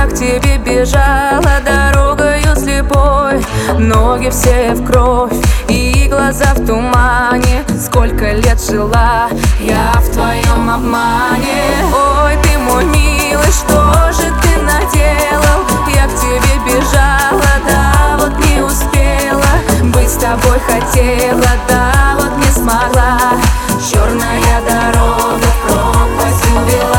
Я к тебе бежала дорогою слепой, ноги все в кровь и глаза в тумане. Сколько лет жила я в твоем обмане. Ой, ты мой милый, что же ты наделал? Я к тебе бежала, да вот не успела. Быть с тобой хотела, да вот не смогла. Черная дорога в пропасть увела.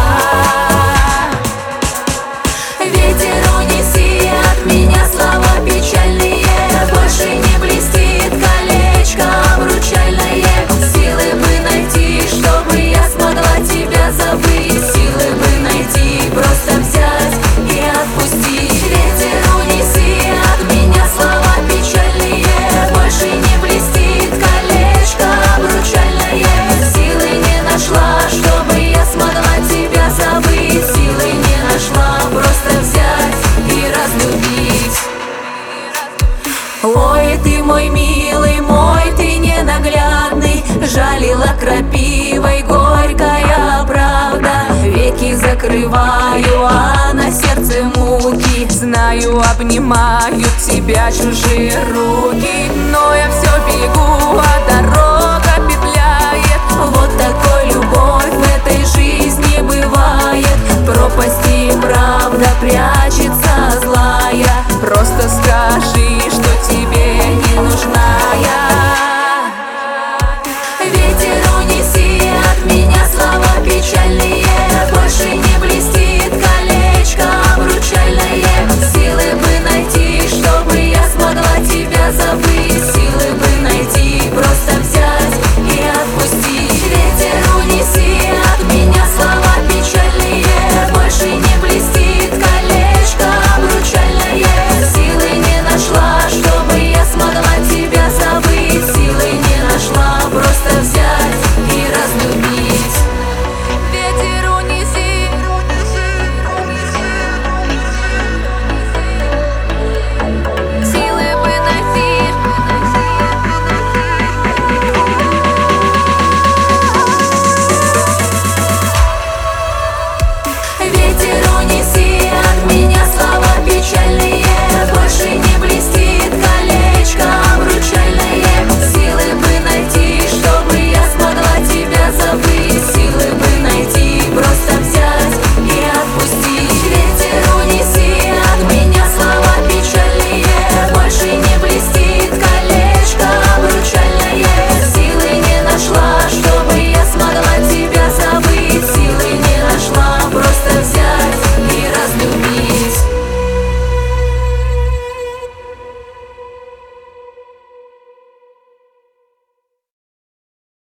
Ветер, унеси от меня слова печальные. Больше не блестит колечко обручальное. Силы бы найти, чтобы я смогла тебя забыть. Силы бы найти, просто взять и отпустить. Ветер, унеси от меня слова печальные. Больше не блестит колечко обручальное. Силы не нашла, чтобы я смогла тебя забыть. Силы не нашла, просто взять и разлюбить. Ой, ты мой милый, мой ты ненаглядный. Жалила крапивой горькая правда. Веки закрываю, а на сердце муки. Знаю, обнимают тебя чужие руки, но я все бегу от дороги.